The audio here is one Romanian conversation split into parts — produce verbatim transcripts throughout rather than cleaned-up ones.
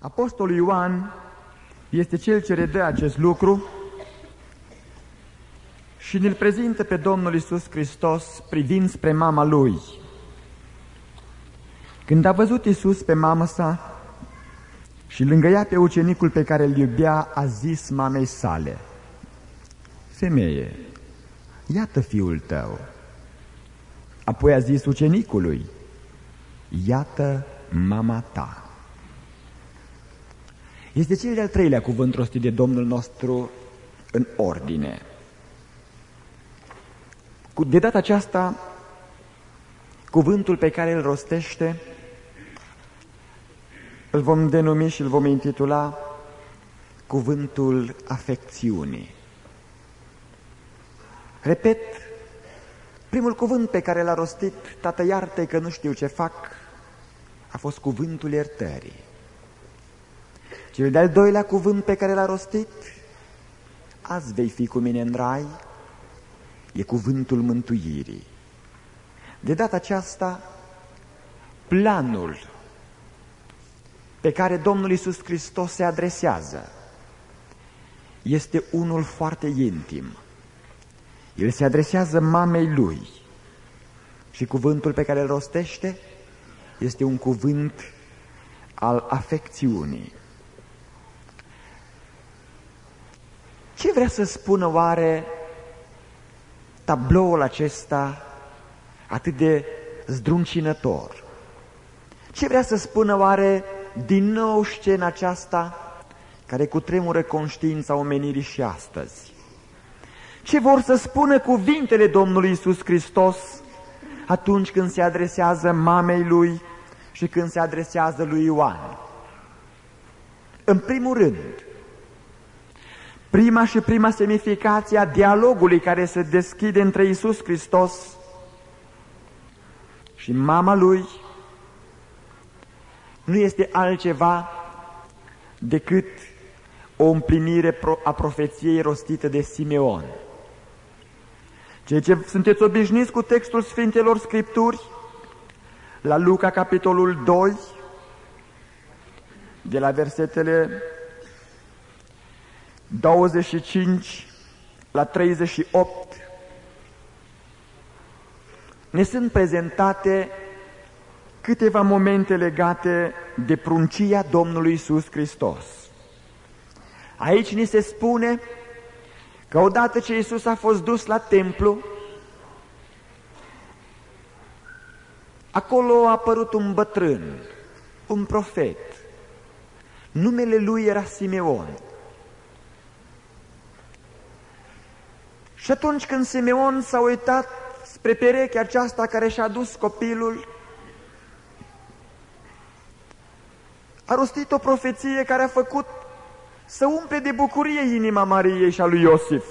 Apostolul Ioan este cel ce redă acest lucru și ne-l prezintă pe Domnul Iisus Hristos privind spre mama Lui. Când a văzut Iisus pe mama sa și lângă ea pe ucenicul pe care îl iubea, a zis mamei sale: Femeie, iată fiul tău. Apoi a zis ucenicului: iată mama ta. Este cel de-al treilea cuvânt rostit de Domnul nostru în ordine. De data aceasta, cuvântul pe care îl rostește îl vom denumi și îl vom intitula cuvântul afecțiunii. Repet, primul cuvânt pe care l-a rostit: Tată, iartă-i că nu știu ce fac, a fost cuvântul iertării. Cel de-al doilea cuvânt pe care l-a rostit: azi vei fi cu mine în rai, e cuvântul mântuirii. De data aceasta, planul pe care Domnul Iisus Hristos se adresează este unul foarte intim. El se adresează mamei Lui și cuvântul pe care îl rostește este un cuvânt al afecțiunii. Ce vrea să spună oare tabloul acesta atât de zdruncinător? Ce vrea să spună oare din nou scena aceasta care cutremură conștiința omenirii și astăzi? Ce vor să spună cuvintele Domnului Iisus Hristos atunci când se adresează mamei Lui și când se adresează lui Ioan? În primul rând, prima și prima semnificație a dialogului care se deschide între Iisus Hristos și mama Lui nu este altceva decât o împlinire a profeției rostite de Simeon. Cei ce sunteți obișnuiți cu textul Sfintelor Scripturi, la Luca, capitolul doi, de la versetele douăzeci și cinci la treizeci și opt, ne sunt prezentate câteva momente legate de pruncia Domnului Iisus Hristos. Aici ni se spune că odată ce Iisus a fost dus la templu, acolo a apărut un bătrân, un profet. Numele lui era Simeon. Și atunci când Simeon s-a uitat spre perechea aceasta care și-a dus copilul, a rostit o profeție care a făcut să umple de bucurie inima Mariei și a lui Iosif.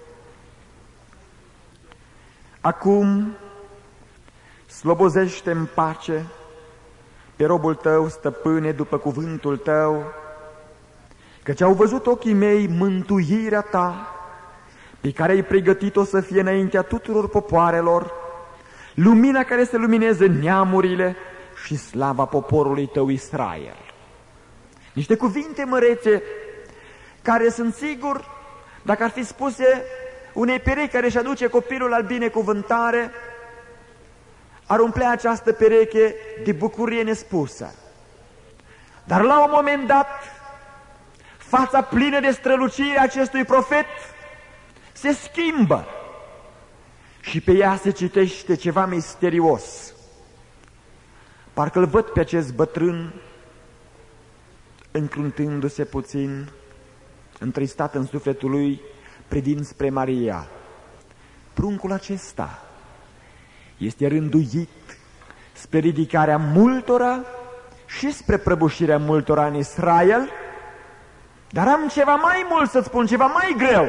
Acum slobozește în pace pe robul tău, stăpâne, după cuvântul tău, căci au văzut ochii mei mântuirea ta, pe care ai pregătit-o să fie înaintea tuturor popoarelor, lumina care să lumineze neamurile și slava poporului tău Israel. Niște cuvinte mărețe care sunt sigur, dacă ar fi spuse unei perechi care își aduce copilul la binecuvântare, ar umplea această pereche de bucurie nespusă. Dar la un moment dat, fața plină de strălucire a acestui profet se schimbă și pe ea se citește ceva misterios. Parcă-l văd pe acest bătrân încruntându-se puțin, întristat în sufletul lui, privind spre Maria. Pruncul acesta este rânduit spre ridicarea multora și spre prăbușirea multora în Israel, dar am ceva mai mult să spun, ceva mai greu.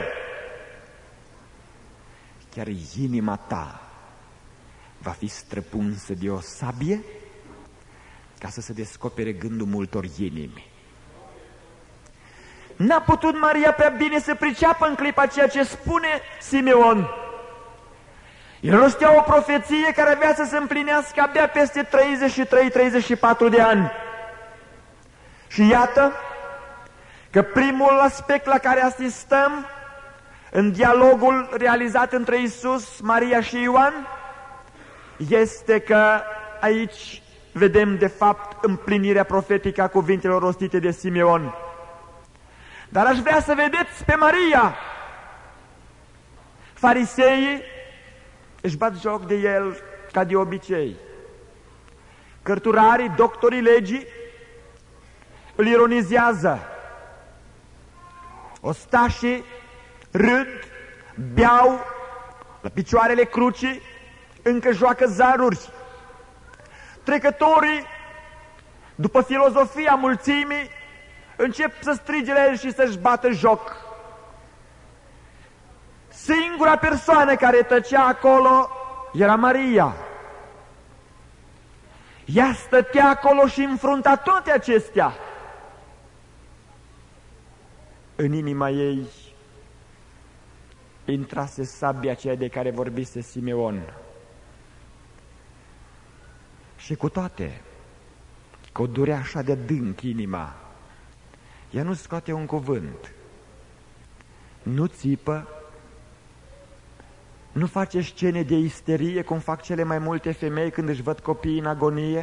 Chiar inima ta va fi străpunsă de o sabie ca să se descopere gândul multor inimi. N-a putut Maria prea bine să priceapă în clipa ceea ce spune Simeon. El rostea o profeție care avea să se împlinească abia peste treizeci și trei treizeci și patru de ani. Și iată că primul aspect la care asistăm în dialogul realizat între Iisus, Maria și Ioan este că aici vedem de fapt împlinirea profetică a cuvintelor rostite de Simeon. Dar aș vrea să vedeți pe Maria. Fariseii își bat joc de el ca de obicei. Cărturarii, doctorii legii îl ironizează. Ostașii râd, beau la picioarele crucii, încă joacă zaruri. Trecătorii, după filozofia mulțimii, încep să strige la el și să-și bată joc. Singura persoană care tăcea acolo era Maria. Ea stătea acolo și înfrunta toate acestea. În inima ei intrase sabia aceea de care vorbise Simeon. Și cu toate că o durea așa de adânc inima, ea nu scoate un cuvânt, nu țipă, nu face scene de isterie cum fac cele mai multe femei când își văd copiii în agonie,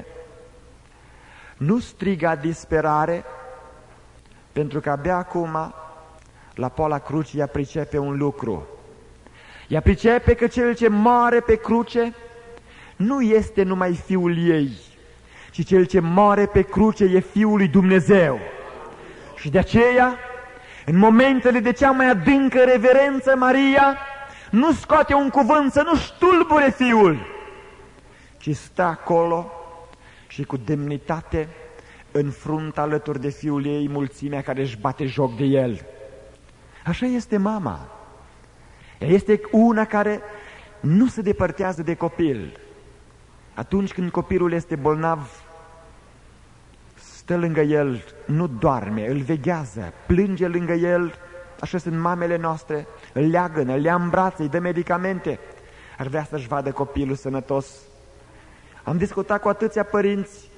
nu striga disperare, pentru că abia acum, la poala crucii, ea pricepe un lucru. Ea pricepe că cel ce moare pe cruce nu este numai Fiul ei, ci cel ce moare pe cruce e Fiul lui Dumnezeu. Și de aceea, în momentele de cea mai adâncă reverență, Maria nu scoate un cuvânt să nu ștulbure Fiul, ci stă acolo și cu demnitate înfruntă alături de Fiul ei mulțimea care își bate joc de el. Așa este mama. Ea este una care nu se depărtează de copil. Atunci când copilul este bolnav, stă lângă el, nu doarme, îl veghează, plânge lângă el. Așa sunt mamele noastre, îl leagănă, îl ia în brațe, îi dă medicamente. Ar vrea să-și vadă copilul sănătos. Am discutat cu atâția părinți,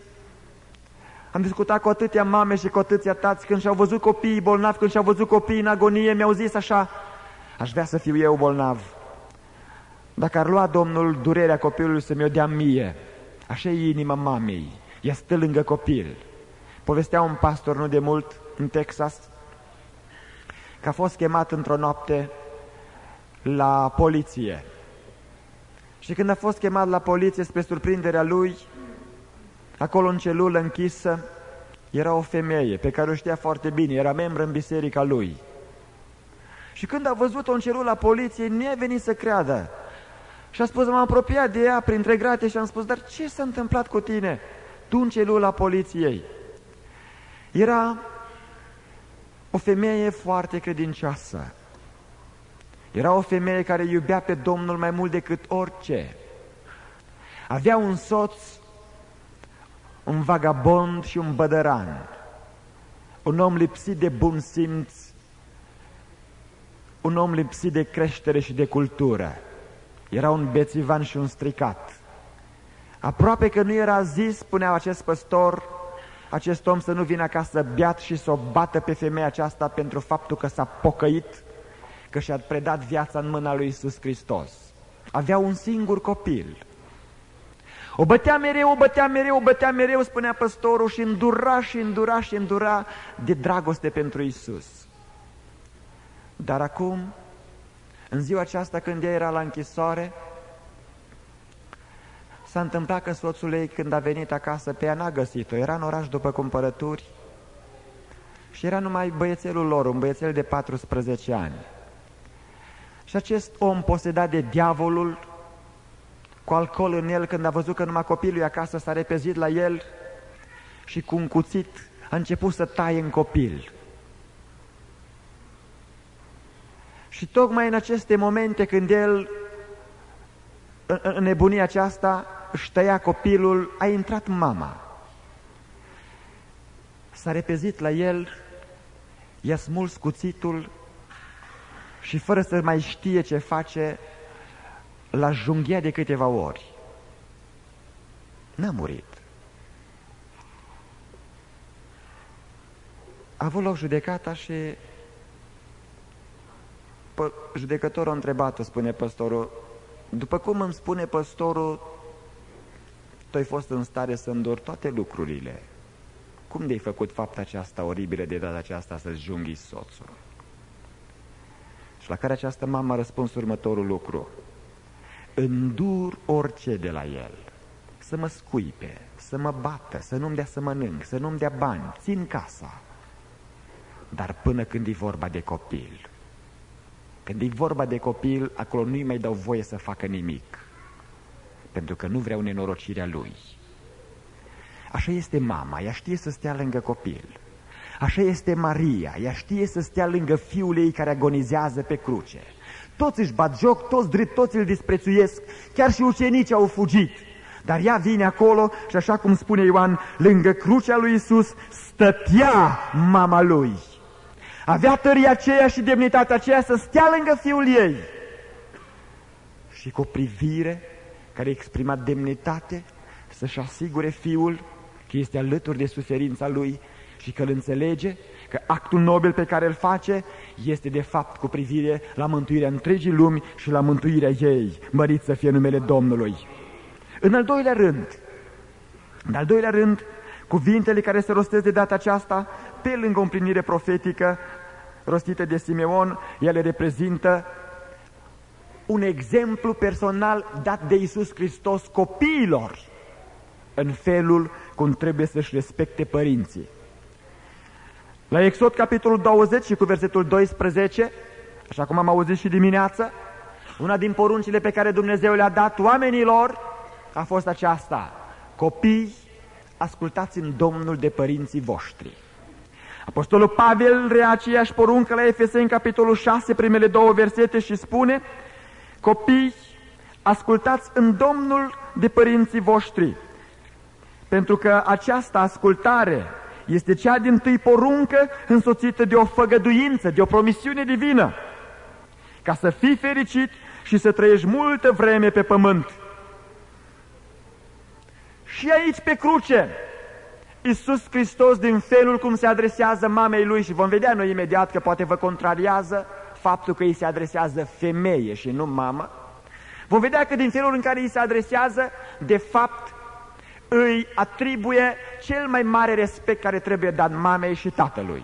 am discutat cu atâția mame și cu atâția tați, când și-au văzut copiii bolnavi, când și-au văzut copiii în agonie, mi-au zis așa: aș vrea să fiu eu bolnav. Dacă ar lua Domnul durerea copilului să mi-o dea mie. Așa e inima mamei, ea stă lângă copil. Povestea un pastor nu de mult în Texas că a fost chemat într-o noapte la poliție. Și când a fost chemat la poliție, spre surprinderea lui, acolo în celulă închisă era o femeie pe care o știa foarte bine, era membră în biserica lui. Și când a văzut-o în celula poliției, nu i-a venit să creadă. Și a spus, m-am apropiat de ea printre grate și am spus: dar ce s-a întâmplat cu tine, tu în celula poliției? Era o femeie foarte credincioasă. Era o femeie care iubea pe Domnul mai mult decât orice. Avea un soț, un vagabond și un bădăran, un om lipsit de bun simț, un om lipsit de creștere și de cultură. Era un bețivan și un stricat. Aproape că nu era zis, spunea acest păstor, acest om să nu vină acasă beat și să o bată pe femeia aceasta pentru faptul că s-a pocăit, că și-a predat viața în mâna lui Iisus Hristos. Avea un singur copil. O bătea mereu, o bătea mereu, o bătea mereu, spunea păstorul, și îndura și îndura și îndura de dragoste pentru Iisus. Dar acum, în ziua aceasta când ea era la închisoare, s-a întâmplat că soțul ei, când a venit acasă, pe ea n-a găsit-o. Era în oraș după cumpărături și era numai băiețelul lor, un băiețel de paisprezece ani. Și acest om, posedat de diavolul, cu alcool în el, când a văzut că numai copilul e acasă, s-a repezit la el și cu un cuțit a început să taie în copil. Și tocmai în aceste momente când el, în nebunia aceasta, își tăia copilul, a intrat mama. S-a repezit la el, i-a smuls cuțitul și, fără să mai știe ce face, l-a junghiat de câteva ori. N-a murit. A avut loc judecata și judecătorul a întrebat-o, spune păstorul, după cum îmi spune păstorul, tu ai fost în stare să îndori toate lucrurile. Cum de-ai făcut fapta aceasta oribilă de data aceasta să-ți junghi soțul? Și la care această mamă a răspuns următorul lucru: îndur orice de la el, să mă scuipe, să mă bată, să nu-mi dea să mănânc, să nu-mi dea bani, țin casa. Dar până când e vorba de copil, când e vorba de copil, acolo nu-i mai dau voie să facă nimic, pentru că nu vreau nenorocirea lui. Așa este mama, ea știe să stea lângă copil. Așa este Maria, ea știe să stea lângă fiul ei care agonizează pe cruce. Toți își bat joc, toți drept, toți îl disprețuiesc, chiar și ucenicii au fugit. Dar ea vine acolo și, așa cum spune Ioan, lângă crucea lui Iisus stătea mama lui. Avea tăria aceea și demnitatea aceea să stea lângă fiul ei. Și cu o privire care exprima demnitate, să-și asigure fiul că este alături de suferința lui și că îl înțelege, că actul nobil pe care îl face este de fapt cu privire la mântuirea întregii lumi și la mântuirea ei. Mărit să fie numele Domnului. În al doilea rând, în al doilea rând, cuvintele care se rostesc de data aceasta, pe lângă o împlinire profetică rostită de Simeon, ele reprezintă un exemplu personal dat de Iisus Hristos copiilor în felul cum trebuie să-și respecte părinții. La Exod, capitolul douăzeci și cu versetul doisprezece, așa cum am auzit și dimineață, una din poruncile pe care Dumnezeu le-a dat oamenilor a fost aceasta: copii, ascultați în Domnul de părinții voștri. Apostolul Pavel rea aceeași poruncă la Efeseni, capitolul șase, primele două versete, și spune: copii, ascultați în Domnul de părinții voștri, pentru că această ascultare este cea dintâi poruncă însoțită de o făgăduință, de o promisiune divină, ca să fii fericit și să trăiești multă vreme pe pământ. Și aici pe cruce, Iisus Hristos, din felul cum se adresează mamei lui, și vom vedea noi imediat că poate vă contrariază faptul că îi se adresează femeie și nu mamă, vom vedea că din felul în care îi se adresează, de fapt, îi atribuie cel mai mare respect care trebuie dat mamei și tatălui.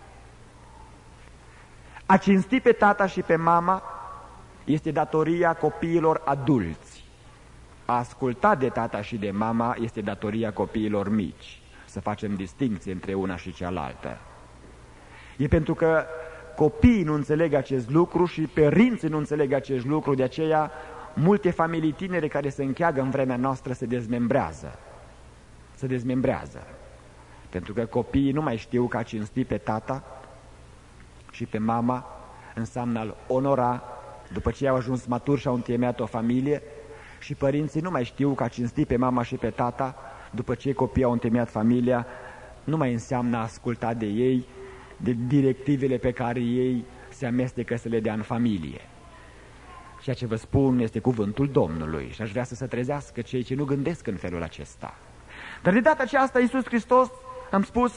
A cinsti pe tata și pe mama este datoria copiilor adulți. A asculta de tata și de mama este datoria copiilor mici. Să facem distinție între una și cealaltă. E pentru că copiii nu înțeleg acest lucru și părinții nu înțeleg acest lucru, de aceea multe familii tinere care se încheagă în vremea noastră se dezmembrează. Se dezmembrează. Pentru că copiii nu mai știu că a cinsti pe tata și pe mama înseamnă a-l onora după ce au ajuns maturi și au întemeiat o familie, și părinții nu mai știu că a cinsti pe mama și pe tata după ce copiii au întemeiat familia nu mai înseamnă a asculta de ei, de directivele pe care ei se amestecă să le dea în familie. Ceea ce vă spun este cuvântul Domnului și aș vrea să se trezească cei ce nu gândesc în felul acesta. Dar de data aceasta Iisus Hristos, am spus,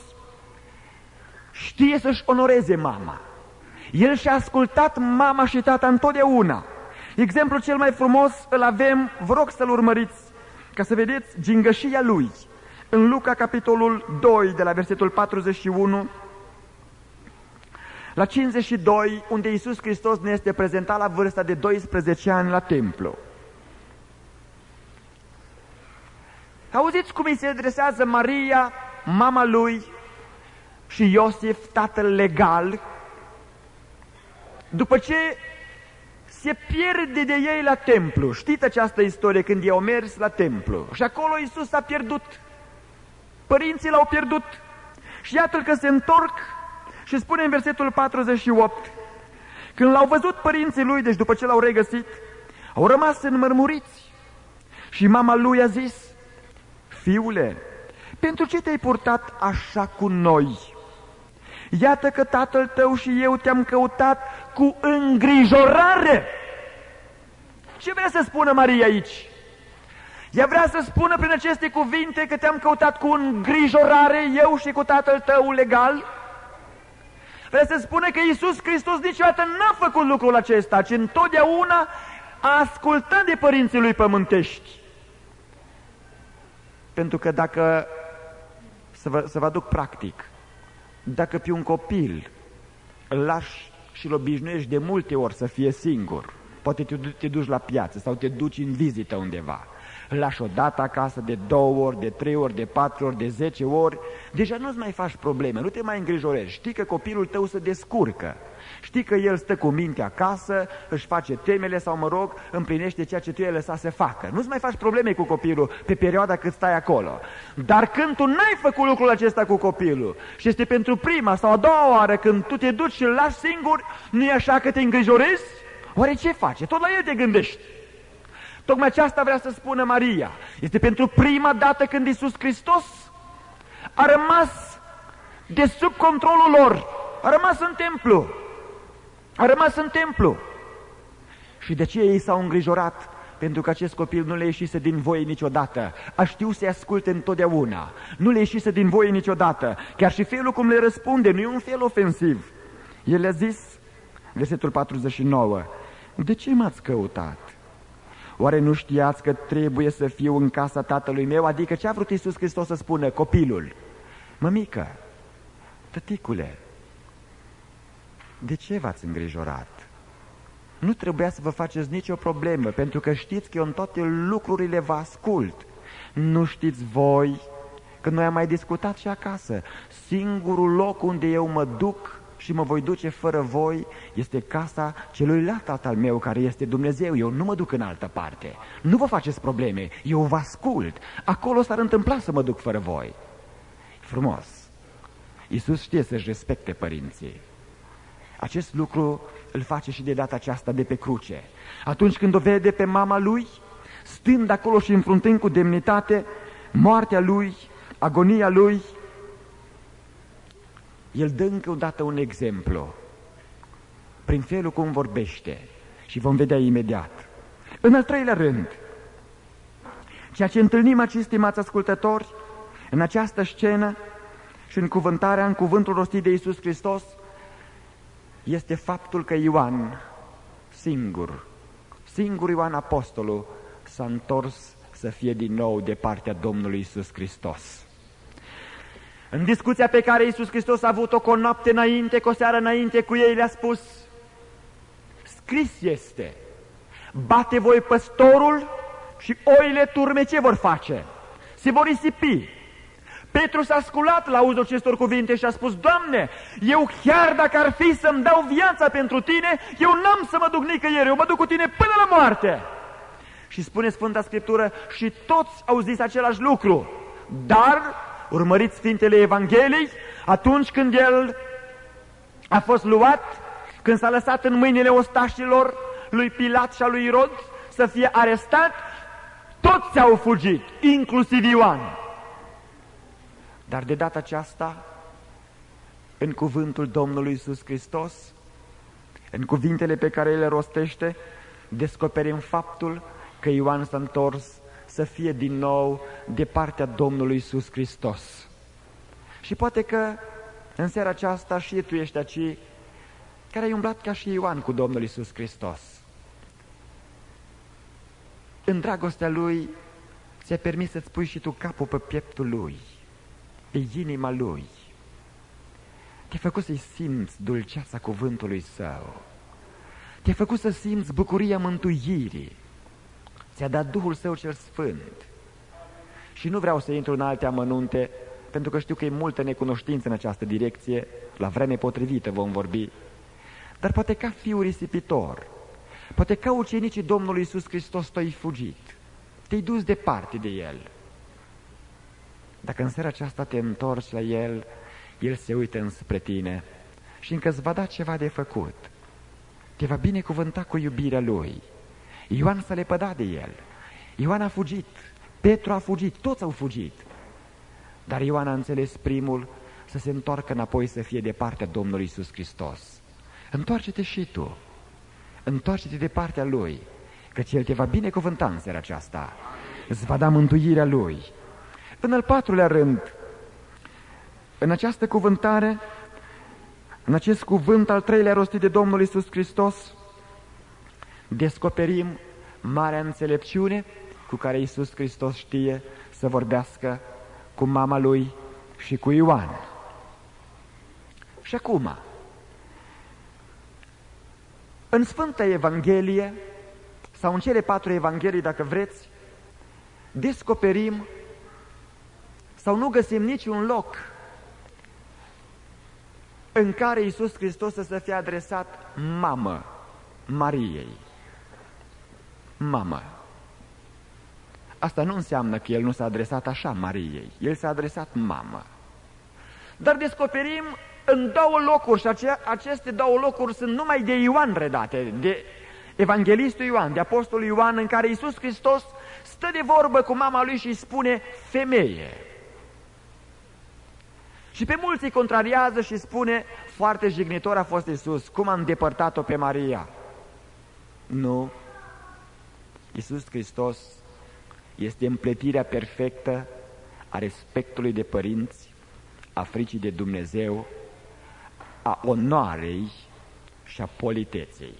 știe să-și onoreze mama. El și-a ascultat mama și tata întotdeauna. Exemplul cel mai frumos îl avem, vă rog să-l urmăriți, ca să vedeți gingășia lui. În Luca, capitolul doi, de la versetul patruzeci și unu la cincizeci și doi, unde Iisus Hristos ne este prezentat la vârsta de doisprezece ani la templu. Auziți cum îi se adresează Maria, mama lui, și Iosif, tatăl legal, după ce se pierde de ei la templu. Știți această istorie, când ei au mers la templu și acolo Iisus s-a pierdut. Părinții l-au pierdut. Și iată că se întorc și spune în versetul patruzeci și opt: când l-au văzut părinții lui, deci după ce l-au regăsit, au rămas înmărmuriți. Și mama lui a zis: fiule, pentru ce te-ai purtat așa cu noi? Iată că tatăl tău și eu te-am căutat cu îngrijorare. Ce vrea să spună Maria aici? Ea vrea să spună prin aceste cuvinte că te-am căutat cu îngrijorare, eu și cu tatăl tău legal? Vrea să spune că Iisus Hristos niciodată n-a făcut lucrul acesta, ci întotdeauna a ascultat de părinții lui pământești. Pentru că dacă, să vă, să vă aduc practic, dacă pe un copil îl lași și îl obișnuiești de multe ori să fie singur, poate te, te duci la piață sau te duci în vizită undeva, îl lași o dată acasă, de două ori, de trei ori, de patru ori, de zece ori, deja nu-ți mai faci probleme, nu te mai îngrijorezi, știi că copilul tău se descurcă, știi că el stă cu mintea acasă, își face temele sau, mă rog, împlinește ceea ce tu i-ai lăsat să facă. Nu-ți mai faci probleme cu copilul pe perioada cât stai acolo. Dar când tu n-ai făcut lucrul acesta cu copilul și este pentru prima sau a doua oară când tu te duci și îl lași singur, nu e așa că te îngrijorezi? Oare ce face? Tot la el te gândești. Tocmai aceasta vrea să spună Maria. Este pentru prima dată când Iisus Hristos a rămas de sub controlul lor, a rămas în templu, a rămas în templu. Și de ce ei s-au îngrijorat? Pentru că acest copil nu le ieșise din voie niciodată, a știut să-i asculte întotdeauna, nu le ieșise din voie niciodată, chiar și felul cum le răspunde nu e un fel ofensiv. El le-a zis, versetul patruzeci și nouă, de ce m-ați căutat? Oare nu știați că trebuie să fiu în casa tatălui meu? Adică ce a vrut Iisus Hristos să spună? Copilul, mămică, tăticule, de ce v-ați îngrijorat? Nu trebuia să vă faceți nicio problemă, pentru că știți că eu în toate lucrurile vă ascult. Nu știți voi că noi am mai discutat și acasă. Singurul loc unde eu mă duc și mă voi duce fără voi este casa celuilalt tatăl meu care este Dumnezeu. Eu nu mă duc în altă parte. Nu vă faceți probleme, eu vă ascult. Acolo s-ar întâmpla să mă duc fără voi. Frumos. Iisus știe să-și respecte părinții. Acest lucru îl face și de data aceasta de pe cruce. Atunci când o vede pe mama lui, stând acolo și înfruntând cu demnitate moartea lui, agonia lui, el dă încă o dată un exemplu prin felul cum vorbește și vom vedea imediat. În al treilea rând, ceea ce întâlnim aici, stimați ascultători, în această scenă și în cuvântarea, în cuvântul rostit de Iisus Hristos, este faptul că Ioan, singur, singur Ioan apostolul, s-a întors să fie din nou de partea Domnului Iisus Hristos. În discuția pe care Iisus Hristos a avut-o cu o noapte înainte, cu o seară înainte, cu ei le-a spus, scris este, bate voi păstorul și oile turme ce vor face? Se vor risipi. Petru s-a sculat la auzul acestor cuvinte și a spus, Doamne, eu chiar dacă ar fi să-mi dau viața pentru Tine, eu n-am să mă duc nicăieri, eu mă duc cu Tine până la moarte. Și spune Sfânta Scriptură, și toți au zis același lucru, dar, urmăriți Sfintele Evangheliei, atunci când El a fost luat, când s-a lăsat în mâinile ostașilor lui Pilat și a lui Irod să fie arestat, toți au fugit, inclusiv Ioan. Dar de data aceasta, în cuvântul Domnului Iisus Hristos, în cuvintele pe care El le rostește, descoperim faptul că Ioan s-a întors să fie din nou de partea Domnului Iisus Hristos. Și poate că în seara aceasta și tu ești aici care ai umblat ca și Ioan cu Domnul Iisus Hristos. În dragostea Lui ți-a permis să-ți pui și tu capul pe pieptul Lui, pe inima Lui. Te-a făcut să-i simți dulceața cuvântului Său. Te-a făcut să simți bucuria mântuirii. Ți-a dat Duhul Său cel Sfânt. Și nu vreau să intru în alte amănunte, pentru că știu că e multă necunoștință în această direcție, la vreme potrivită vom vorbi. Dar poate ca fiul risipitor, poate ca ucenicii Domnului Iisus Hristos tu-ai fugit, te-ai dus departe de El. Dacă în seara aceasta te întorci la El, El se uită înspre tine și încă îți va da ceva de făcut. Te va binecuvânta cu iubirea Lui. Ioan s-a lepădat de El. Ioan a fugit. Petru a fugit. Toți au fugit. Dar Ioan a înțeles primul să se întoarcă înapoi să fie de partea Domnului Iisus Hristos. Întoarce-te și tu. Întoarce-te de partea Lui, căci El te va binecuvânta în seara aceasta. Îți va da mântuirea Lui. În al patrulea rând, în această cuvântare, În acest cuvânt al treilea rostit de Domnul Iisus Hristos, descoperim marea înțelepciune cu care Iisus Hristos știe să vorbească cu mama Lui și cu Ioan. Și acum, în Sfânta Evanghelie, sau în cele patru evanghelii, dacă vreți, descoperim sau nu găsim niciun loc în care Iisus Hristos să se fie adresat mamă Mariei. Mamă. Asta nu înseamnă că El nu s-a adresat așa Mariei. El s-a adresat mamă. Dar descoperim în două locuri, și ace aceste două locuri sunt numai de Ioan redate, de evanghelistul Ioan, de apostolul Ioan, în care Iisus Hristos stă de vorbă cu mama Lui și îi spune femeie. Și pe mulți îi contrariază și spune, foarte jignitor a fost Iisus, cum a îndepărtat-o pe Maria. Nu. Iisus Hristos este împletirea perfectă a respectului de părinți, a fricii de Dumnezeu, a onoarei și a politeței.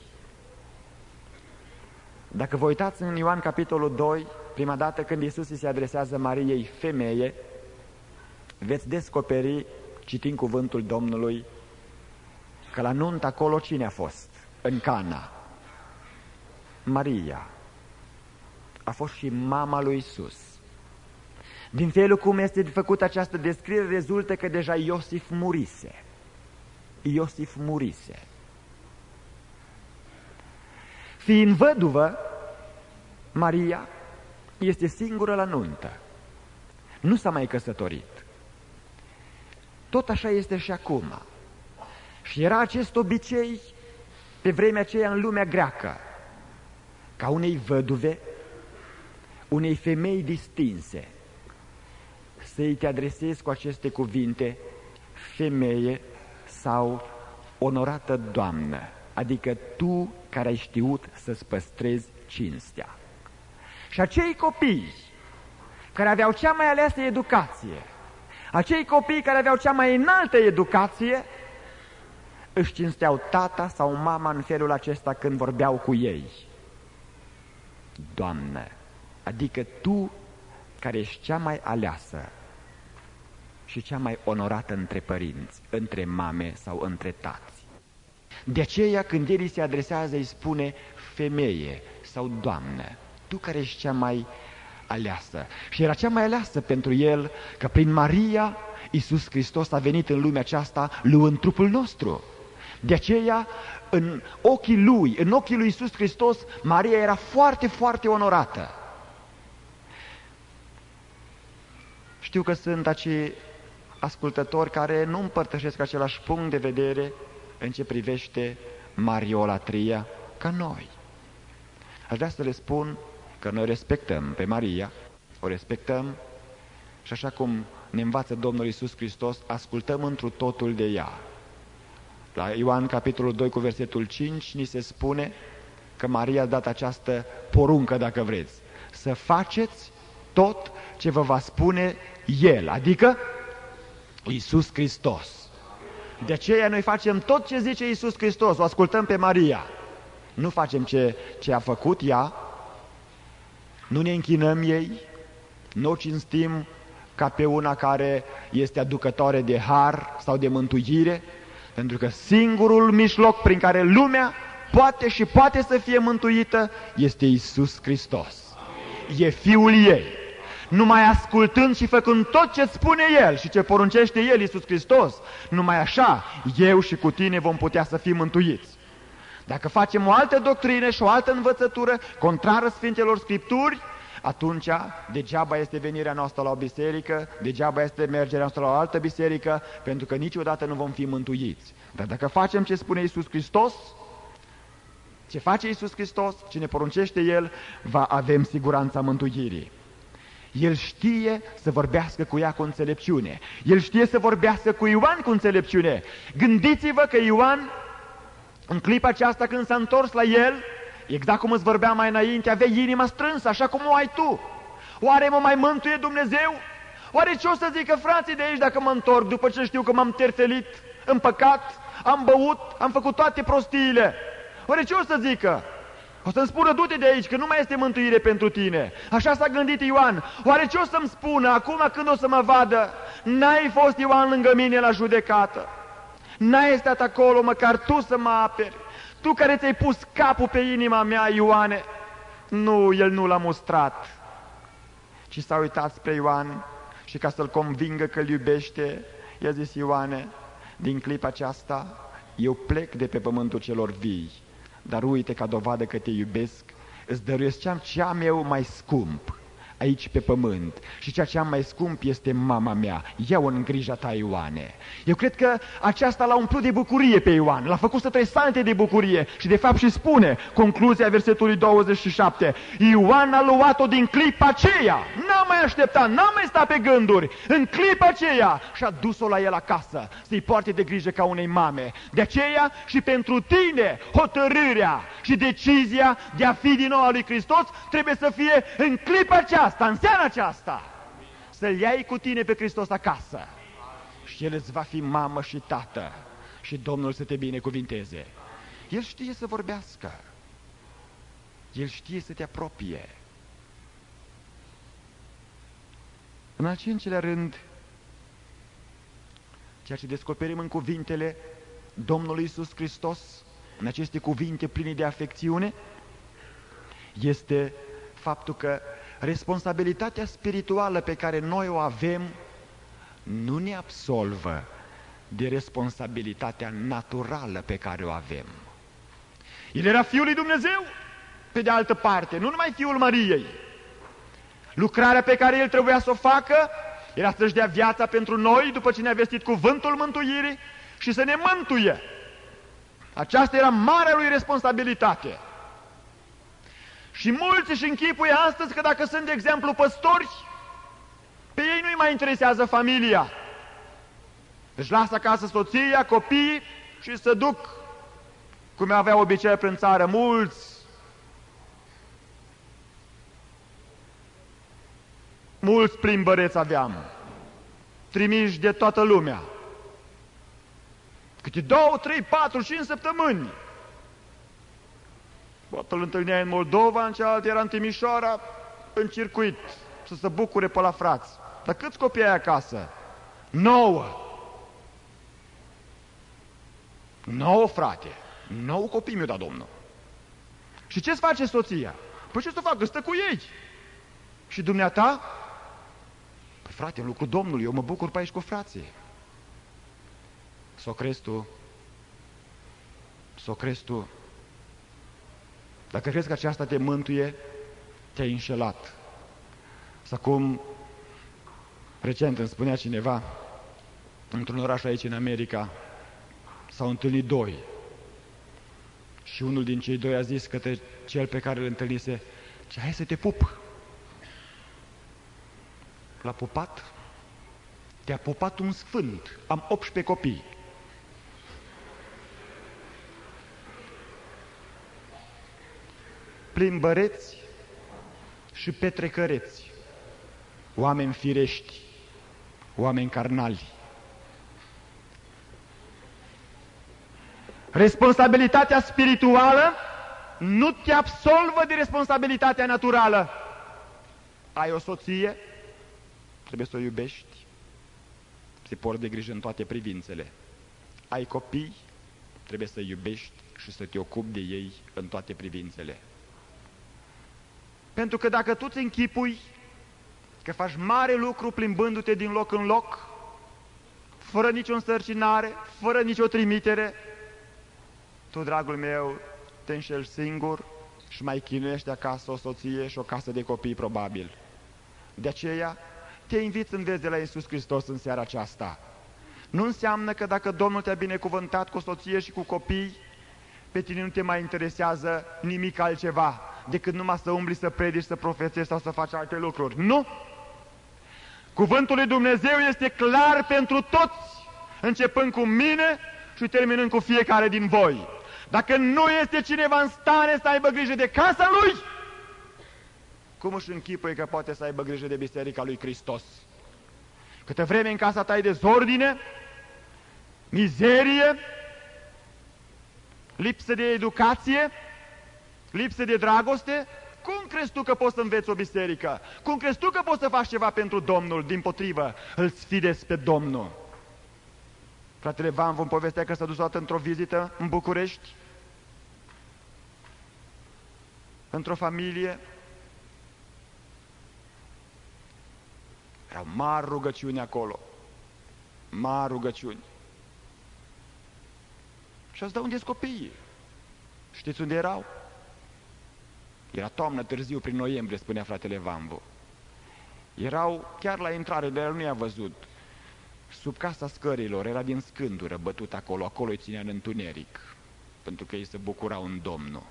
Dacă vă uitați în Ioan capitolul doi, prima dată când Iisus îi se adresează Mariei femeie, veți descoperi, citind cuvântul Domnului, că la nuntă acolo cine a fost? În Cana. Maria. A fost și mama lui Iisus. Din felul cum este făcută această descriere, rezultă că deja Iosif murise. Iosif murise. Fiind văduvă, Maria este singură la nuntă. Nu s-a mai căsătorit. Tot așa este și acum. Și era acest obicei pe vremea aceea în lumea greacă, ca unei văduve, unei femei distinse, să-i te adresezi cu aceste cuvinte, femeie sau onorată doamnă, adică tu care ai știut să-ți păstrezi cinstea. Și acei copii care aveau cea mai aleasă educație, acei copii care aveau cea mai înaltă educație, își cinsteau tata sau mama în felul acesta când vorbeau cu ei. Doamnă, adică tu care ești cea mai aleasă și cea mai onorată între părinți, între mame sau între tați. De aceea când el îi se adresează îi spune femeie sau doamnă, tu care ești cea mai aleasă. Și era cea mai aleasă pentru el că prin Maria Iisus Hristos a venit în lumea aceasta luând trupul nostru. De aceea în ochii lui, în ochii lui Iisus Hristos, Maria era foarte, foarte onorată. Știu că sunt acei ascultători care nu împărtășesc același punct de vedere în ce privește mariolatria ca noi. Aș vrea să le spun că noi respectăm pe Maria, o respectăm și așa cum ne învață Domnul Iisus Hristos, ascultăm întru totul de ea. La Ioan capitolul doi cu versetul cinci ni se spune că Maria a dat această poruncă, dacă vreți, să faceți tot ce vă va spune El, adică Iisus Hristos. De aceea noi facem tot ce zice Iisus Hristos, o ascultăm pe Maria. Nu facem ce, ce a făcut ea, nu ne închinăm ei, nu o cinstim ca pe una care este aducătoare de har sau de mântuire, pentru că singurul mijloc prin care lumea poate și poate să fie mântuită este Iisus Hristos. E Fiul ei. Numai ascultând și făcând tot ce spune El și ce poruncește El, Iisus Hristos, numai așa eu și cu tine vom putea să fim mântuiți. Dacă facem o altă doctrină și o altă învățătură contrară Sfintelor Scripturi, atunci degeaba este venirea noastră la o biserică, degeaba este mergerea noastră la o altă biserică, pentru că niciodată nu vom fi mântuiți. Dar dacă facem ce spune Iisus Hristos, ce face Iisus Hristos, ce ne poruncește El, va avem siguranța mântuirii. El știe să vorbească cu ea cu înțelepciune. El știe să vorbească cu Ioan cu înțelepciune. Gândiți-vă că Ioan, în clipa aceasta când s-a întors la el, exact cum îți vorbeam mai înainte, avea inima strânsă, așa cum o ai tu. Oare mă mai mântuie Dumnezeu? Oare ce o să zică frații de aici dacă mă întorc după ce știu că m-am terfelit în păcat? am băut, am făcut toate prostiile. Oare ce o să zică? O să-mi spună, du-te de aici, că nu mai este mântuire pentru tine. Așa s-a gândit Ioan. Oare ce o să-mi spună acum când o să mă vadă? N-ai fost, Ioan, lângă mine la judecată. N-ai stat acolo măcar tu să mă aperi. Tu care ți-ai pus capul pe inima mea, Ioane. Nu, el nu l-a mustrat, ci s-a uitat spre Ioan și ca să-l convingă că îl iubește, i-a zis: Ioane, din clipa aceasta eu plec de pe pământul celor vii, dar uite, ca dovadă că te iubesc, îți dăruiesc ce am, ce am eu mai scump aici pe pământ, și ceea ce am mai scump este mama mea. Ia-o în grija ta, Ioane. Eu cred că aceasta l-a umplut de bucurie pe Ioan, l-a făcut să tresalte de bucurie și de fapt și spune concluzia versetului douăzeci și șapte: Ioan a luat-o din clipa aceea, n-a mai așteptat, n-a mai stat pe gânduri, în clipa aceea și-a dus-o la el acasă, să-i poarte de grijă ca unei mame. De aceea și pentru tine hotărârea și decizia de a fi din nou a lui Hristos trebuie să fie în clipa aceasta, în seara aceasta, să-L iei cu tine pe Hristos acasă și El îți va fi mamă și tată și Domnul să te binecuvinteze. El știe să vorbească, El știe să te apropie. În al cincilea rând, ceea ce descoperim în cuvintele Domnului Iisus Hristos, în aceste cuvinte pline de afecțiune, este faptul că responsabilitatea spirituală pe care noi o avem nu ne absolvă de responsabilitatea naturală pe care o avem. El era Fiul lui Dumnezeu, pe de altă parte, nu numai Fiul Mariei. Lucrarea pe care El trebuia să o facă era să-și dea viața pentru noi după ce ne-a vestit cuvântul mântuirii și să ne mântuie. Aceasta era marea Lui responsabilitate. Și mulți își închipuie astăzi că dacă sunt, de exemplu, păstori, pe ei nu-i mai interesează familia. Își lasă acasă soția, copiii și se duc, cum avea obicei prin țară mulți, mulți plimbăreți aveam, trimiși de toată lumea. Câte două, trei, patru, cinci săptămâni. Poate îl întâlneai în Moldova, în cealaltă era în Timișoara, în circuit, să se bucure pe la frați. Dar câți copii ai acasă? Nouă. Nouă, frate. Nouă copii mi-o dat Domnul. Și ce-ți face soția? Păi ce să facă? Stă cu ei. Și dumneata? Păi frate, în lucru Domnului, eu mă bucur pe aici cu frații. S-o crezi tu? S-o crezi tu? Dacă crezi că aceasta te mântuie, te-ai înșelat. Sau cum recent îmi spunea cineva, într-un oraș aici în America, s-au întâlnit doi. Și unul din cei doi a zis către cel pe care îl întâlnise: ce, hai să te pup. L-a pupat? Te-a pupat un sfânt. Am optsprezece copii. Plimbăreți și petrecăreți, oameni firești, oameni carnali. Responsabilitatea spirituală nu te absolvă de responsabilitatea naturală. Ai o soție, trebuie să o iubești, să-i porți de grijă în toate privințele. Ai copii, trebuie să iubești și să te ocupi de ei în toate privințele. Pentru că dacă tu ți închipui că faci mare lucru plimbându-te din loc în loc, fără nicio însărcinare, fără nicio trimitere, tu, dragul meu, te înșeli singur și mai chinuiești acasă o soție și o casă de copii, probabil. De aceea, te invit să înveți de la Iisus Hristos în seara aceasta. Nu înseamnă că dacă Domnul te-a binecuvântat cu soție și cu copii, pe tine nu te mai interesează nimic altceva decât numai să umbli, să predici, să profețești sau să faci alte lucruri. Nu! Cuvântul lui Dumnezeu este clar pentru toți, începând cu mine și terminând cu fiecare din voi. Dacă nu este cineva în stare să aibă grijă de casa lui, cum își închipuie că poate să aibă grijă de biserica lui Hristos? Câtă vreme în casa ta e dezordine, mizerie, lipsă de educație, lipsă de dragoste? Cum crezi tu că poți să înveți o biserică? Cum crezi tu că poți să faci ceva pentru Domnul? Dimpotrivă, îl sfidezi pe Domnul. Fratele Van vom povestea că s-a dus o dată într-o vizită în București, într-o familie. Erau mari rugăciuni acolo, mari rugăciuni. Și ați dă unde-s copiii? Știți unde erau? Era toamnă târziu, prin noiembrie, spunea fratele Vanvu. Erau chiar la intrare, de el nu i-a văzut. Sub casa scărilor, era din scândură bătut acolo, acolo îi ținea în întuneric, pentru că ei se bucurau în Domnul.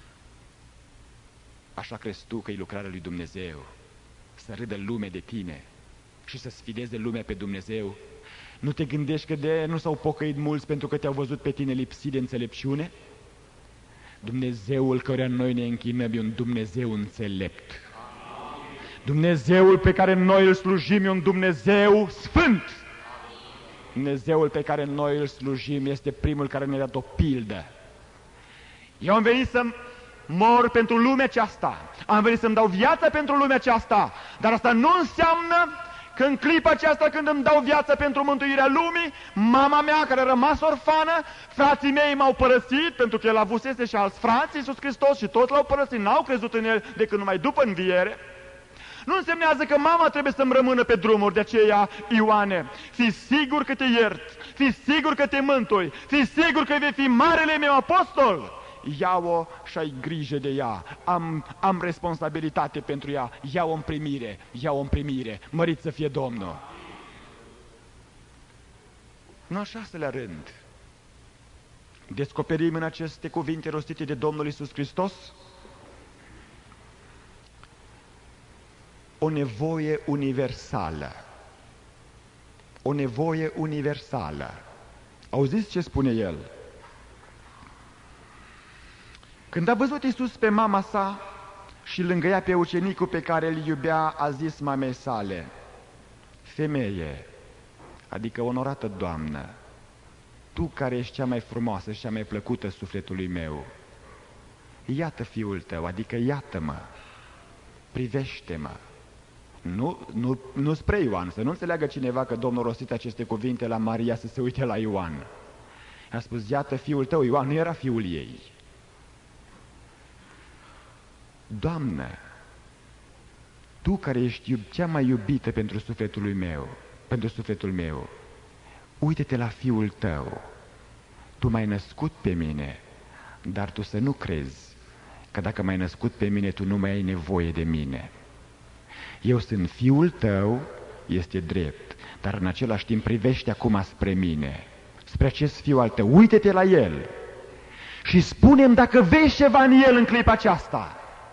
Așa crezi tu că e lucrarea lui Dumnezeu, să râdă lumea de tine și să sfideze lumea pe Dumnezeu? Nu te gândești că de nu s-au pocăit mulți pentru că te-au văzut pe tine lipsit de înțelepciune? Dumnezeul căruia noi ne închinăm e un Dumnezeu înțelept. Dumnezeul pe care noi îl slujim e un Dumnezeu sfânt. Dumnezeul pe care noi îl slujim este primul care ne-a dat o pildă. Eu am venit să mor pentru lumea aceasta, am venit să-mi dau viața pentru lumea aceasta, dar asta nu înseamnă că în clipa aceasta când îmi dau viața pentru mântuirea lumii, mama mea care a rămas orfană, frații mei m-au părăsit, pentru că el avusese și alți frați, Iisus Hristos, și toți l-au părăsit, n-au crezut în el decât numai după înviere. Nu însemnează că mama trebuie să-mi rămână pe drumuri. De aceea, Ioane, fii sigur că te iert, fii sigur că te mântui, fii sigur că vei fi marele meu apostol. Ia-o și ai grijă de ea, am, am responsabilitate pentru ea, ia-o în primire, ia-o în primire, mărit să fie Domnul. În al șaselea rând, descoperim în aceste cuvinte rostite de Domnul Iisus Hristos o nevoie universală. O nevoie universală. Auziți ce spune el? Când a văzut Iisus pe mama sa și lângă ea pe ucenicul pe care îl iubea, a zis mamei sale: femeie, adică onorată Doamnă, tu care ești cea mai frumoasă și cea mai plăcută sufletului meu, iată fiul tău, adică iată-mă, privește-mă. Nu, nu, nu spre Ioan, să nu înțeleagă cineva că Domnul rostit aceste cuvinte la Maria să se uite la Ioan. A spus, iată fiul tău. Ioan nu era fiul ei. Doamnă, tu care ești iub, cea mai iubită pentru sufletul meu, pentru sufletul meu, uite-te la fiul tău. Tu m-ai născut pe mine, dar tu să nu crezi că dacă m-ai născut pe mine, tu nu mai ai nevoie de mine. Eu sunt fiul tău, este drept, dar în același timp privește acum spre mine, spre acest fiu al tău, uite-te la el și spune-mi dacă vezi ceva în el în clipa aceasta.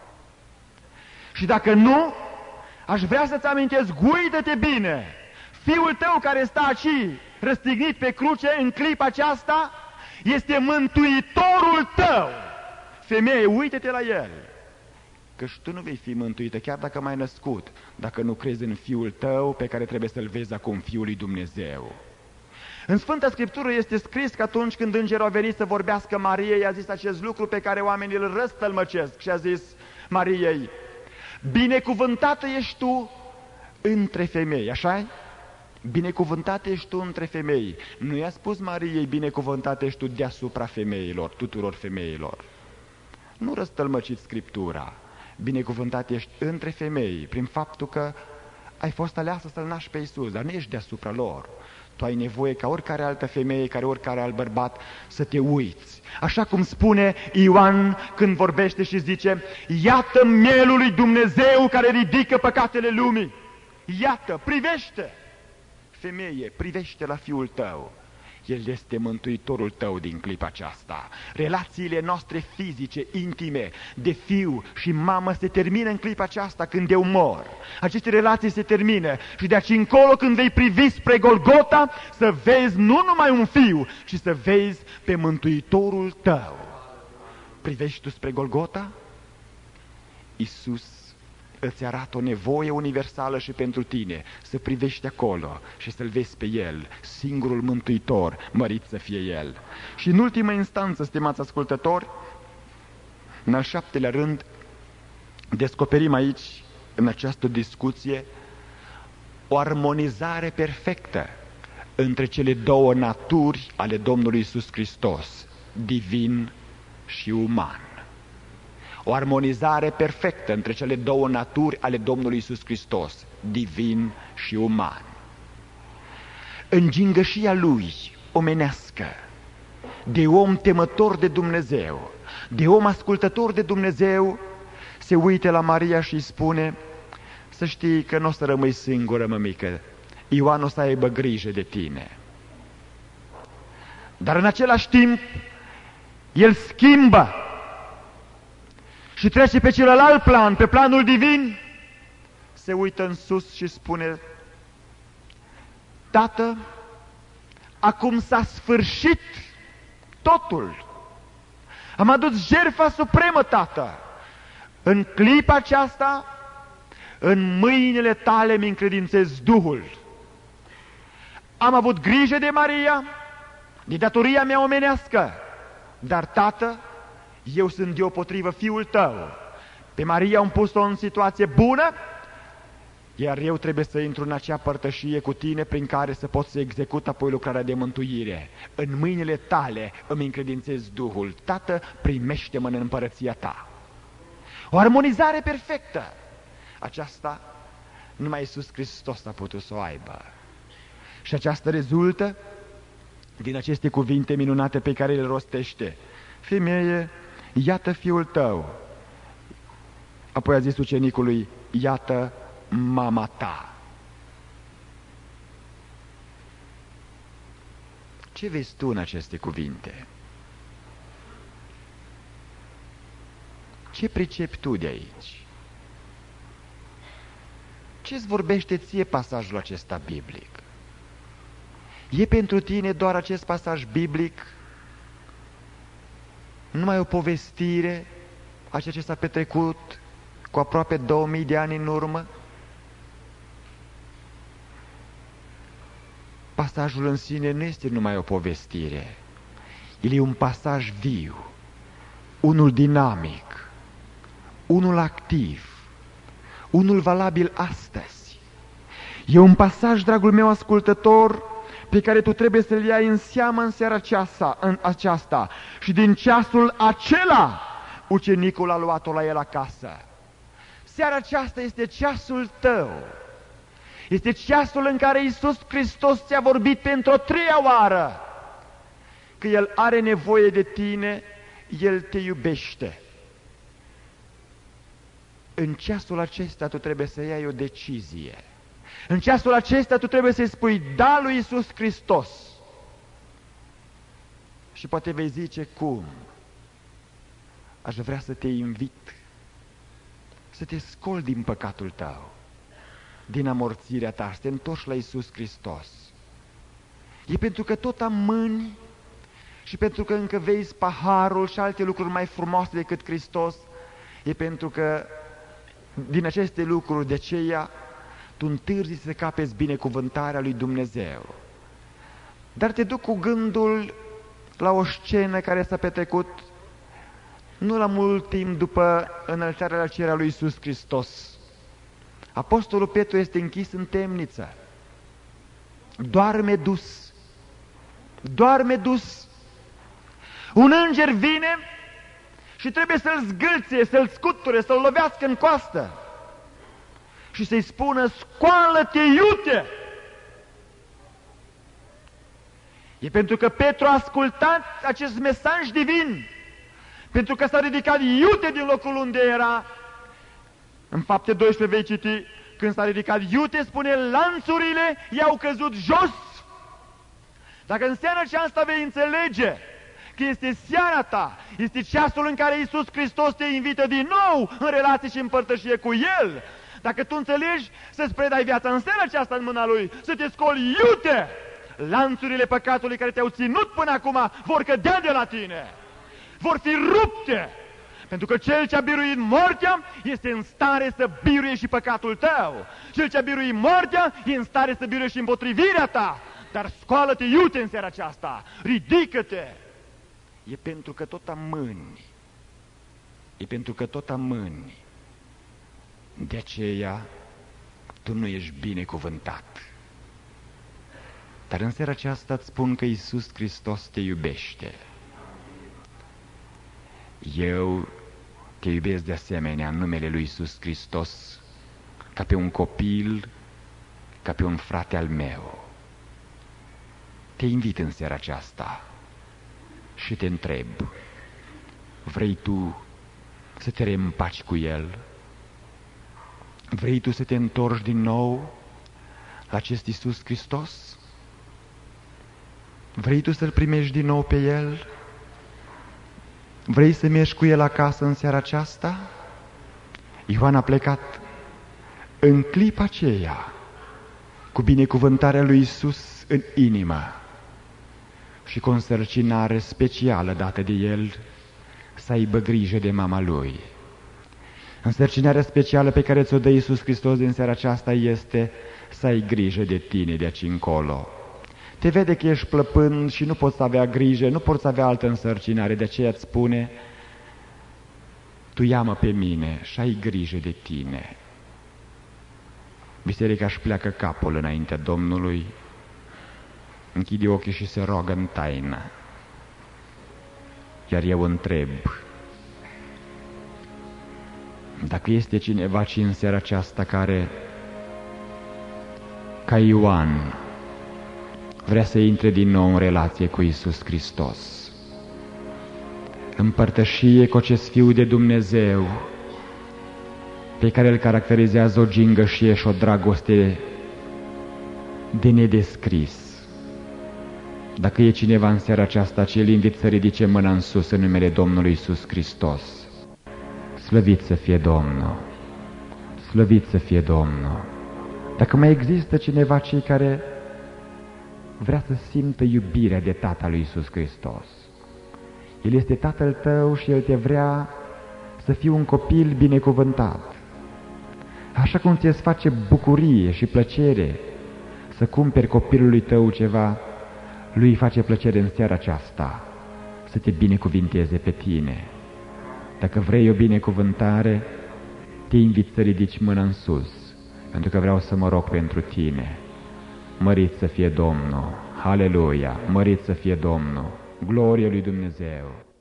Și dacă nu, aș vrea să-ți amintesc, uită-te bine, fiul tău care stă aici, răstignit pe cruce în clipa aceasta, este mântuitorul tău. Femeie, uită-te la el, căci tu nu vei fi mântuită chiar dacă m-ai născut, dacă nu crezi în fiul tău pe care trebuie să-l vezi acum, fiul lui Dumnezeu. În Sfânta Scriptură este scris că atunci când îngerul a venit să vorbească Mariei, i-a zis acest lucru pe care oamenii îl răstălmăcesc și a zis Mariei: binecuvântată ești tu între femei, așa-i? Binecuvântată ești tu între femei. Nu i-a spus Mariei, binecuvântată ești tu deasupra femeilor, tuturor femeilor. Nu răstălmăciți Scriptura. Binecuvântat ești între femei, prin faptul că ai fost aleasă să-L naști pe Iisus, dar nu ești deasupra lor. Tu ai nevoie ca oricare altă femeie, care oricare alt bărbat, să te uiți. Așa cum spune Ioan când vorbește și zice: iată mielul lui Dumnezeu care ridică păcatele lumii. Iată, privește! Femeie, privește la fiul tău. El este mântuitorul tău din clipa aceasta. Relațiile noastre fizice, intime, de fiu și mamă se termină în clipa aceasta când eu mor. Aceste relații se termină și de aici încolo când vei privi spre Golgota, să vezi nu numai un fiu, ci să vezi pe mântuitorul tău. Privești tu spre Golgota? Iisus îți arată o nevoie universală și pentru tine, să privești acolo și să-L vezi pe El, singurul Mântuitor, mărit să fie El. Și în ultimă instanță, stimați ascultători, în al șaptelea rând, descoperim aici, în această discuție, o armonizare perfectă între cele două naturi ale Domnului Iisus Hristos, divin și uman. O armonizare perfectă între cele două naturi ale Domnului Iisus Hristos, divin și uman. În gingășia Lui omenească, de om temător de Dumnezeu, de om ascultător de Dumnezeu, se uită la Maria și îi spune: să știi că nu o să rămâi singură, mămică, Ioan o să aibă grijă de tine. Dar în același timp, el schimbă și trece pe celălalt plan, pe planul divin, se uită în sus și spune: Tată, acum s-a sfârșit totul. Am adus jertfa supremă, Tată. În clipa aceasta, în mâinile tale mi încredințez Duhul. Am avut grijă de Maria, de datoria mea omenească, dar, Tată, eu sunt deopotrivă Fiul tău. Pe Maria am pus-o în situație bună, iar eu trebuie să intru în acea părtășie cu tine prin care să pot să execut apoi lucrarea de mântuire. În mâinile tale îmi încredințez Duhul. Tată, primește-mă în împărăția ta. O armonizare perfectă. Aceasta numai Iisus Hristos a putut să o aibă. Și aceasta rezultă din aceste cuvinte minunate pe care le rostește: femeie, iată fiul tău. Apoi a zis ucenicului: iată mama ta. Ce vezi tu în aceste cuvinte? Ce pricepi tu de aici? Ce-ți vorbește ție pasajul acesta biblic? E pentru tine doar acest pasaj biblic numai o povestire a ceea ce s-a petrecut cu aproape două mii de ani în urmă? Pasajul în sine nu este numai o povestire, el e un pasaj viu, unul dinamic, unul activ, unul valabil astăzi. E un pasaj, dragul meu ascultător, pe care tu trebuie să-l iai în seamă în seara aceasta, în aceasta. Și din ceasul acela, ucenicul a luat-o la el acasă. Seara aceasta este ceasul tău. Este ceasul în care Iisus Hristos ți-a vorbit pentru o treia oară că El are nevoie de tine, El te iubește. În ceasul acesta tu trebuie să iei o decizie. În ceasul acesta tu trebuie să-i spui da lui Iisus Hristos. Și poate vei zice: cum? Aș vrea să te invit să te scoli din păcatul tău, din amorțirea ta, să te întorci la Iisus Hristos. E pentru că tot amâni și pentru că încă vezi paharul și alte lucruri mai frumoase decât Hristos. E pentru că din aceste lucruri, de aceea tu întârzi să capeți binecuvântarea lui Dumnezeu. Dar te duc cu gândul la o scenă care s-a petrecut nu la mult timp după înălțarea la cer a lui Iisus Hristos. Apostolul Petru este închis în temniță. Doarme dus. Doarme dus. Un înger vine și trebuie să-l zgâlție, să-l scuture, să-l lovească în coastă și să-i spună: scoală-te, iute! E pentru că Petru a ascultat acest mesaj divin, pentru că s-a ridicat iute din locul unde era. În Fapte doisprezece vei citi, când s-a ridicat iute, spune: lanțurile i-au căzut jos. Dacă în seara aceasta vei înțelege că este seara ta, este ceasul în care Iisus Hristos te invită din nou în relație și în părtășie cu El, dacă tu înțelegi să-ți predai viața în seara aceasta în mâna Lui, să te scoli iute, lanțurile păcatului care te-au ținut până acum vor cădea de la tine, vor fi rupte, Pentru că cel ce a biruit moartea este în stare să biruie și păcatul tău. Cel ce a biruit moartea e în stare să biruie și împotrivirea ta. Dar scoală-te iute în seara aceasta, ridică-te. E pentru că tot amâni. E pentru că tot amâni. De aceea tu nu ești binecuvântat. Dar în seara aceasta îți spun că Iisus Hristos te iubește. Eu te iubesc de asemenea în numele lui Iisus Hristos, ca pe un copil, ca pe un frate al meu. Te invit în seara aceasta și te întreb, vrei tu să te reîmpaci cu El? Vrei tu să te întorci din nou la acest Iisus Hristos? Vrei tu să-L primești din nou pe El? Vrei să mergi cu El acasă în seara aceasta? Ioan a plecat în clipa aceea cu binecuvântarea lui Iisus în inimă și cu o însărcinare specială dată de El să aibă grijă de mama Lui. Însărcinarea specială pe care ți-o dă Iisus Hristos din seara aceasta este să ai grijă de tine de aici încolo. Te vede că ești plăpând și nu poți avea grijă, nu poți avea altă însărcinare, de aceea îți spune, tu ia-mă pe mine și ai grijă de tine. Biserica își pleacă capul înaintea Domnului, închide ochii și se roagă în taină. Iar eu întreb, dacă este cineva și în seara aceasta care, ca Ioan, vrea să intre din nou în relație cu Iisus Hristos, în părtășie cu acest Fiu de Dumnezeu, pe care îl caracterizează o gingășie și o dragoste de nedescris. Dacă e cineva în seara aceasta, ce îl invit să ridice mâna în sus în numele Domnului Iisus Hristos. Slăvit să fie Domnul! Slăvit să fie Domnul! Dacă mai există cineva cei care vrea să simtă iubirea de Tatăl lui Iisus Hristos, El este Tatăl tău și El te vrea să fii un copil binecuvântat. Așa cum ți-ți face bucurie și plăcere să cumperi copilului tău ceva, lui îi face plăcere în seara aceasta să te binecuvinteze pe tine. Dacă vrei o binecuvântare, te invit să ridici mâna în sus, pentru că vreau să mă rog pentru tine. Mărit să fie Domnul! Haleluia! Mărit să fie Domnul! Glorie lui Dumnezeu!